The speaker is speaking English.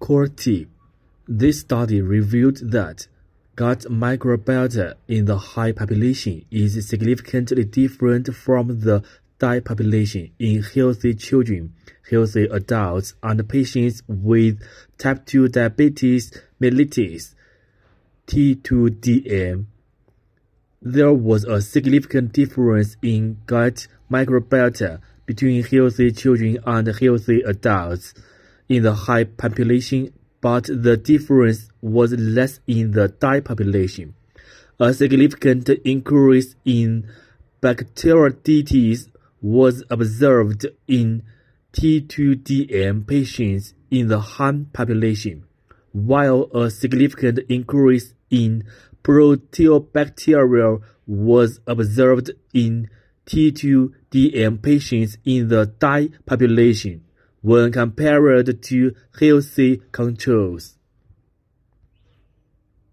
core tip. This study revealed that gut microbiota in the high population is significantly different from the die population in healthy children, healthy adults, and patients with type 2 diabetes mellitus (T2DM). There was a significant difference in gut microbiota between healthy children and healthy adults in the high population, but the difference was less in the die population. A significant increase in bacteroidetes was observed in T2DM patients in the Han population, while a significant increase in proteobacteria was observed in T2DM patients in the die population when compared to healthy controls.